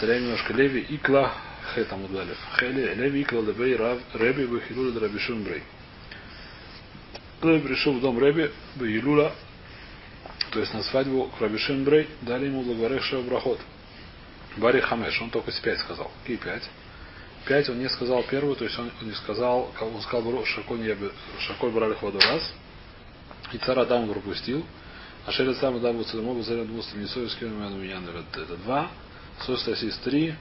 повторяем немножко. Леви икла хетам удалев. Леви икла лебей рав реби бахилула драбишун брей. Леви пришел в дом Реби Бахилула, то есть на свадьбу к Рабишин Брей, дали ему благорехшего брахот. Бари Хамеш, он только 5 сказал. Какие 5? 5 он не сказал первую, то есть он не сказал, он сказал Шаколь брали ходу раз, и царь Адам пропустил, а Шерец сам Адам был царем, был царем двух страницов, с кем меня это 2, Состасис 3,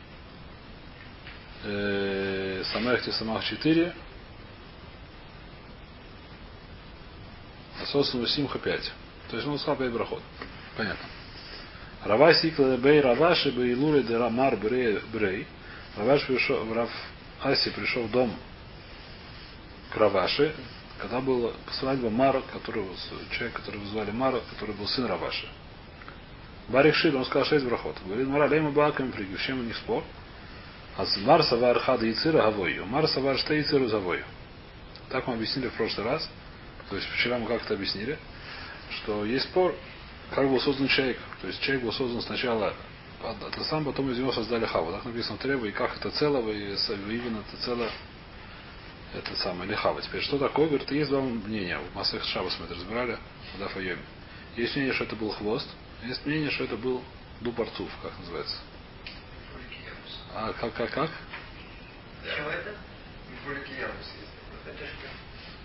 Самахти Самах 4, а Сосну Симха 5. То есть он сказал 5 брахот. Понятно. Раваси Бей Раваши Бейлури де Рамар Брей. Раваш пришел, Рав Аси пришел в дом к Раваши, когда была свадьба Мара, человек, которого звали Мара, который был сын Раваши. Барих Шид, он сказал 6 брахот. Говорит, Мара Лейма Бакам Пригю, в чем у них спор? А Мар Савар Хада Ицира Гавою. Мар Савар Шта Ициру Завою. Так мы объяснили в прошлый раз. То есть вчера мы как-то объяснили, что есть спор, как был создан человек. То есть человек был создан сначала это сам, потом из него создали Хаву. Так написано в Требе, и как это целого, и именно это целое, это самое, или Хава. Теперь, что такое? Говорит, есть два мнения. В Масех Шабас мы это разбирали, в Дафайоме. Есть мнение, что это был хвост, есть мнение, что это был дупарцув, как называется. А как? Чего это? Это что?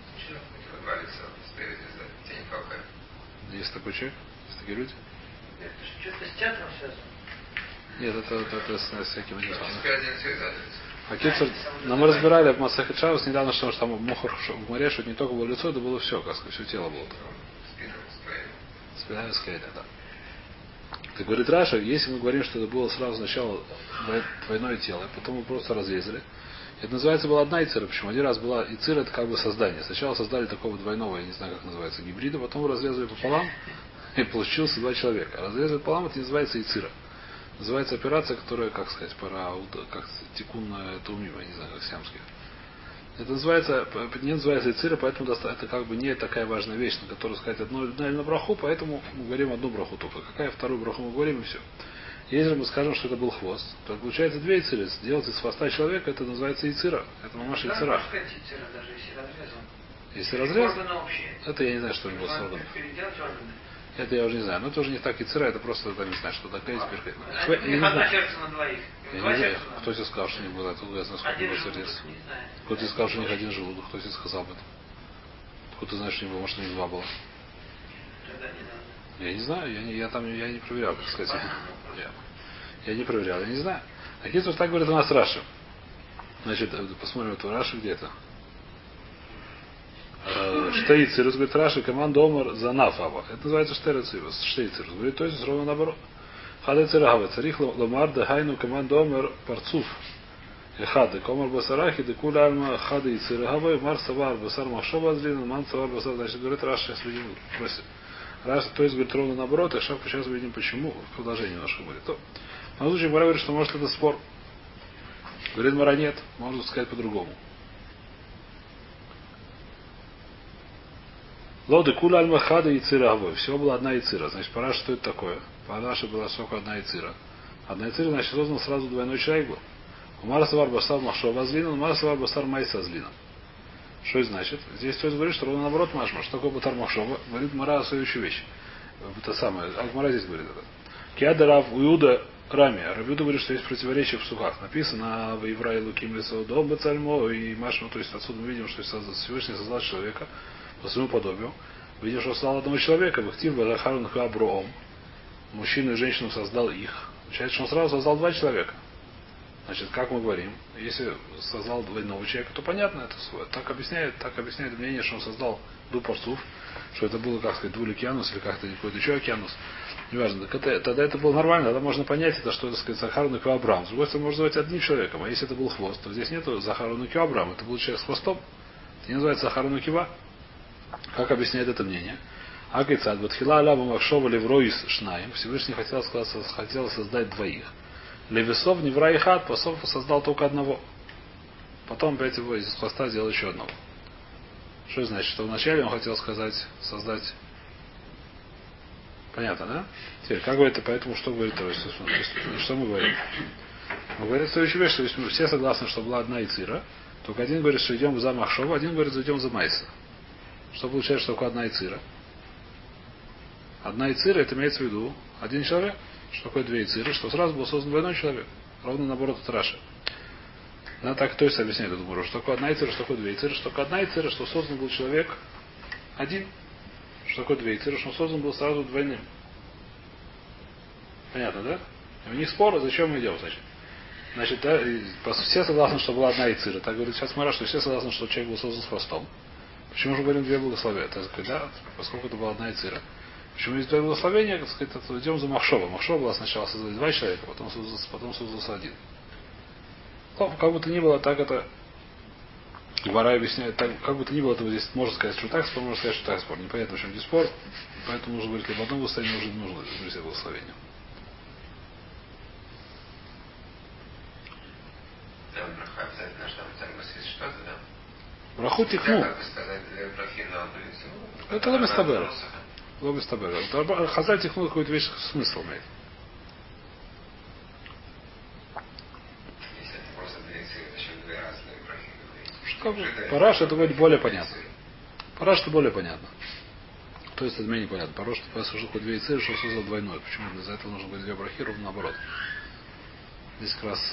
Есть такой человек? Есть такие люди? Это что-то с театром связано? Нет, это с всякими делами. А Кицур, но мы разбирали в Масехет Шабас недавно, что там Мохор в море, что не только было лицо, это было все, как сказать, все тело было. Спина скорее, да. Ты говорит Раша, если мы говорим, что это было сразу сначала двойное тело, потом мы просто разрезали. Это называется была одна ицира. Почему? Один раз была ицира, это как бы создание. Сначала создали такого двойного, я не знаю, как называется, гибрида, потом разрезали пополам, и получилось 2 человека. Разрезали пополам, это не называется ицира. Называется операция, которая, как сказать, как тикун тумима, я не знаю, как сиамская. Это называется, не называется ицира, поэтому это как бы не такая важная вещь, на которую сказать одну браху, поэтому мы говорим одну браху только. Какая вторую браху мы говорим, и все. Если мы скажем, что это был хвост, то получается 2 ициры. Сделать из хвоста человека, это называется ицира. Это мамаш ицира. Если разрезан, это я не знаю, что у него с органом. Это я уже не знаю. Но это уже не так ицира, это просто, это не знаю, что такое теперь. Одно сердце на двоих. Я не знаю, кто тебе сказал, что не было. Откуда я знаю, сколько было сердец. Кто тебе сказал, что у них один желудок, кто тебе сказал об этом? Откуда ты знаешь, что не было, может, у них 2 было? Я не знаю, я не проверял, как сказать. Я не проверял, я не знаю. А Кицур так говорит у нас Раша. Значит, посмотрим эту Рашу где-то. Штейцирус, говорит Раша, команда Омар за нафава. Это называется Штейцирус. Штейцирус. Говорит, то есть ровно наоборот. Хадецирагава. Царих ломар дехайну команда Омар парцуф. Хады. Комар басарахи, декуля альма хады и цирагава. Мар савар басар махшоба азлин, ман савар басар. Значит, говорит Раша, сейчас видим. Раз, то есть, говорит, ровно наоборот, и Шапка сейчас увидим почему, в продолжении нашего говорит. То, в данном случае Мара говорит, что может это спор. Говорит Мара нет, можно сказать по-другому. Лоды куля альма хада и цира авой. Всего была одна ицира. Значит, пора, что это такое? Параша была сколько одна ицира. Одна ицира, значит, создан сразу двойной человек был. Умар савар басар махшова азлина, умар савар басар майса азлина. Что это значит? Здесь то есть говорит, что ровно наоборот машма. Что такое батар махшова? Говорит Мара следующую вещь. Это самое. Мара здесь говорит это. Киада Рав Уюда Рами. Рав Уюда говорит, что есть противоречие в сухах. Написано в Еврае Луким Лесоудом Бацальмо и Машма. То есть отсюда мы видим, что Всевышний создал человека по своему подобию. Видим, что создал одного человека. Бахтив Бадахарун Хаброом. Мужчину и женщину создал их. Получается, что он сразу создал 2 человека. Значит, как мы говорим, если создал двойного человека, то понятно, это так объясняет мнение, что он создал дупарцув, что это было, как сказать, двуликианус или как-то какой-то еще океанус. Неважно. Тогда это было нормально, тогда можно понять, это что, так сказать, Захару Нукю Абрам. С другой стороны, можно называть одним человеком, а если это был хвост, то здесь нету Захару Нукю Абрам, это был человек с хвостом. Это не называется Захару Нукива. Как объясняет это мнение? Акайцад, Батхила Аляба Махшова Левроис Шнаем, Всевышний хотел создать 2. Левесов Невра и Хат, Пасов создал только одного. Потом опять его из хвоста сделал еще одного. Что значит? Что вначале он хотел создать. Понятно, да? Теперь, как говорит, поэтому что говорит, что мы говорим? Он говорит следующую вещь, что если мы все согласны, что была одна Ицира, только один говорит, что идем за Махшова, один говорит, что идем за Майса. Что получается, что такое одна Ицира? Одна Ицира, это имеется в виду один человек. Что такое две Ициры? Что сразу был создан двойной человек. Ровно наоборот от Раши. Да, так то есть объясняет эту гуру. Что такое одна Ицира, что такое две Ициры? Что такое одна Ицира, что создан был человек один. Что такое две Ициры, что он создан был сразу двойным. Понятно, да? И у них спор, зачем мы идем, Значит, да, все согласны, что была одна Ицира. Так говорит сейчас Мара, что все согласны, что человек был создан с хвостом. Почему же говорим две благословения? Так сказать, да, поскольку это была одна Ицира. Почему есть две благословения, так сказать, это идем за Махшова. Махшова была сначала создали два человека, потом создался один. Ну, как бы то ни было, так это Гвара объясняет, так, как бы то ни было, это вот здесь можно сказать, что так спор, можно сказать, что так спор. Непонятно, в чем здесь спор, поэтому нужно говорить либо одно благословение, уже не нужно все благословения. Там браха обязательно, что там есть что-то, да? Браху тихну. Как бы сказать, две брахи на одну лицу. Это лобестабера. Лобестабера. Хазаль тихну какую-то вещь смысл имеет. Если это просто две лица, зачем две разные брахи? Параш это будет более понятно. Параш это более понятно. То есть это менее понятно. Параш это что две яйца, что создал двойной. Почему для этого нужно быть две брахи, ровно наоборот. Здесь как раз...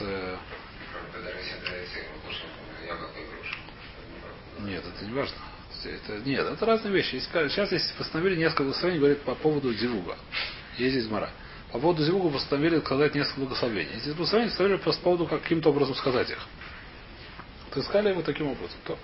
Нет, это не важно. Нет, это разные вещи. Сейчас здесь постановили несколько благословений, говорит по поводу Зивуга. Есть здесь Мара. По поводу Зивуга постановили сказать несколько благословений. Здесь благословения постановили по поводу каким-то образом сказать их. То искали его таким образом. То.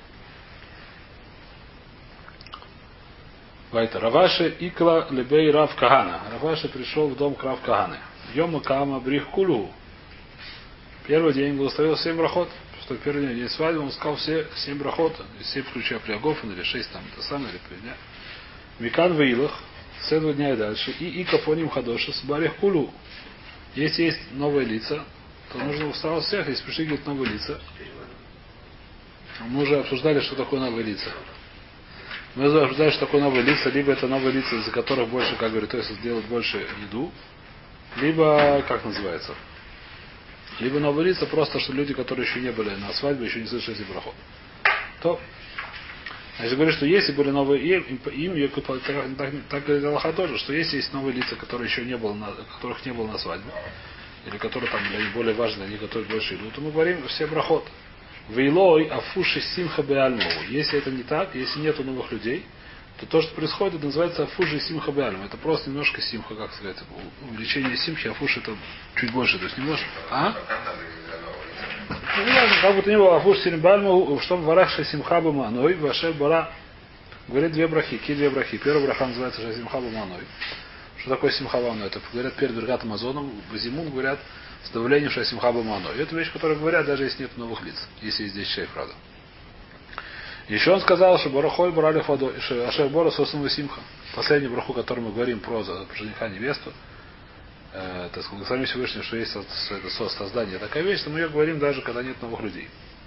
Вайта. Раваши икла лебей Рав Кагана. Раваши пришел в дом к Рав Каганы. Йома Кама Брих Кулу. Первый день благословил 7 брахот. Что первый день свадьбы он сказал все 7 брахот. 7 включая Приагофан или 6 там, это самое, или Придня. Микан Веилах. С этого дня и дальше. И Икапоним Хадоша с Барих Кулу. Если есть новые лица, то нужно устраивать всех. Если пришли, говорит, новые лица. Мы уже обсуждали, что такое новые лица. Мы обсуждали, что такое новые лица. Либо это новые лица, из-за которых больше, как говорит, то есть сделать больше еду. Либо, как называется? Либо новые лица, просто что люди, которые еще не были на свадьбе, еще не слышали эти брахот. То, значит, говорит, что если были новые так говорит Аллаха тоже, что если есть новые лица, которые еще не было, которых не было на свадьбе, или которые там для них более важны, они готовят больше еду, то мы говорим все брахот. Вейлой афуши симха беальмову. Если это не так, если нету новых людей, то то, что происходит, это называется афуши симха беальмову. Это просто немножко симха, как сказать, увеличение симхи, афуш это чуть больше, то есть немножко. А? Ну, не важно, как бы то ни было, афуш симха беальмову, чтобы варахша симха баманой, вашер бара. Говорит две брахи. Какие две брахи? Первая браха называется симха баманой. Что такое симха баманой? Это говорят перед Бергатом Азоном, в Зимун говорят, с добавлением Шасимха Бамано. И это вещь, которую говорят, даже если нет новых лиц. Если есть здесь шейх, правда. Еще он сказал, что Барахой брали водой, что Ашер Бора сосновый Симха. Последний браху, который мы говорим про жениха невесту. Так сказать, сами Всевышний, что есть это создание такая вещь, что мы ее говорим даже, когда нет новых людей.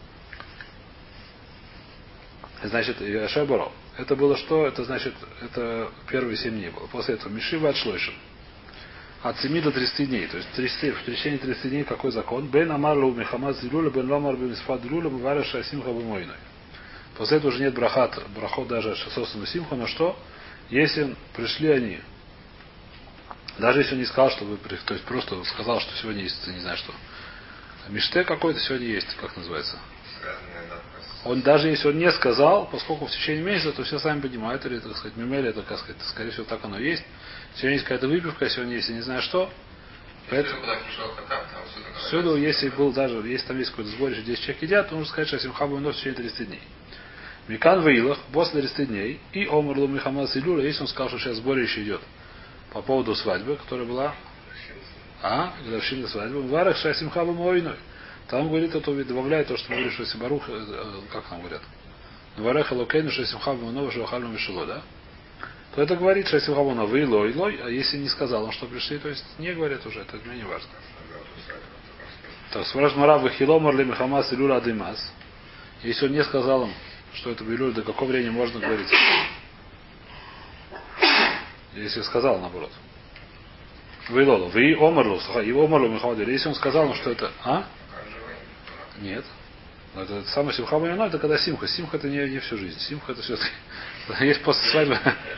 Значит, Ашер Боро. Это было что? Это значит, это первые 7 дней было. После этого Мишива от Шлойшин. От 7 до 30 дней. То есть в течение 30 дней какой закон? Бен Амарлу Мехамаз Зилюля, Бен Ломар Бемисфад Зилюля, Мвара Шасимха Бемойной. После этого уже нет брахот даже Шасосану Симха, но что? Если пришли они, даже если он не сказал, что вы, то есть просто сказал, что сегодня есть, не знаю что, миште какой-то сегодня есть, как называется? Он даже если он не сказал, поскольку в течение месяца, то все сами понимают, или, так сказать, мемели, это, как сказать, скорее всего, так оно есть. Сегодня есть какая-то выпивка, сегодня есть, не знаю что. Поэтому, всюду, если был даже, если там есть какое-то сборище, 10 человек едят, то нужно сказать, что Симхабу нос в течение 30 дней. Микан Ваилах, после 30 дней, и Омарлу Михамас Илюля, если он сказал, что сейчас сборище идет по поводу свадьбы, которая была, годовщина свадьбы, Варах Шасимхабу Мойной. Там говорит, это добавляет то, что мы говорим, что если Барух, как нам говорят, Вареха Локейну Шасимхабу Нова Шахальну Мишело, да? То это говорит Шасимхабуна Вейлой, Лой, а если не сказал он, что пришли, то есть не говорят уже, это мне не важно. Так, спрашивает Марав Хиломар ли Мехамас и Люля Адымас. Если он не сказал им, что это Билюль, до какого времени можно говорить? Если сказал, наоборот. Вейлолу. Вы омарлу. Его омарлу Михаммад. Если он сказал, ну, что это... А? Нет. Но это самое Симха Байона, это когда Симха. Симха это не всю жизнь. Симха это все-таки... Есть после свадьбы...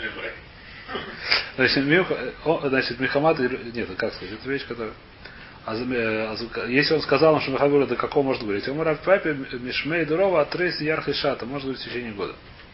Значит, Михаммад... Нет, как сказать, это вещь, которая... Если он сказал, что Михаммад, до какого может говорить? Он в папе Мишмей Дурова от Рейс Ярхи Шата. Может говорить в течение года.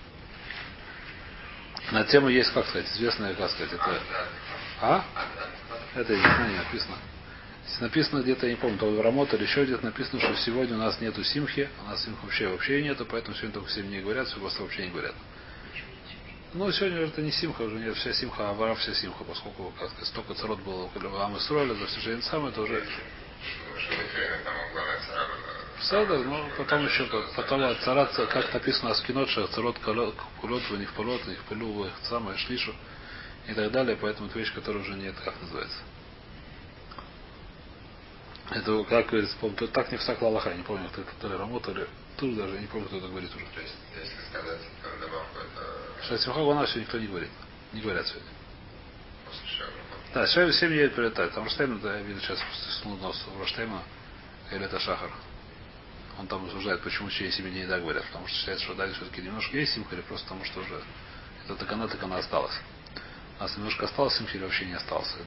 На тему есть, как сказать, известная, как сказать, это... А? Это я не знаю, не написано. Написано где-то, я не помню, то в Рамот или еще где-то написано, что сегодня у нас нету симхи, у нас симхи вообще нету, поэтому сегодня только 7 дней говорят, все просто вообще не говорят. Ну, сегодня это не симха, уже нет, вся симха, а вара вся симха, поскольку, как сказать, столько царот было в Амисройле, за все же самое, это уже... Седер, но потом еще, потом цараться, как написано о скинот, что царот кулот, в них полот, в них пылю, самое шлишу и так далее, поэтому это вещь, которая уже нет, как называется. Это, как говорится, помню, так не всякла Аллаха, я не помню, кто это, то ли Рамот, или тут даже, я не помню, кто это говорит уже. То есть, если сказать, добавку, это... Сейчас Симха Гуна все никто не говорит. Не говорят сегодня. После Шевра. Да, Шевра 7 едет прилетает. Там Раштейм, да, я вижу сейчас снул нос у Раштейма, или это Шахар. Он там рассуждает, почему в течение 7 дней да говорят. Потому что считается, что дальше все-таки немножко есть Симха, или просто потому что уже это так она осталась. У нас немножко осталось Симха, или вообще не осталось.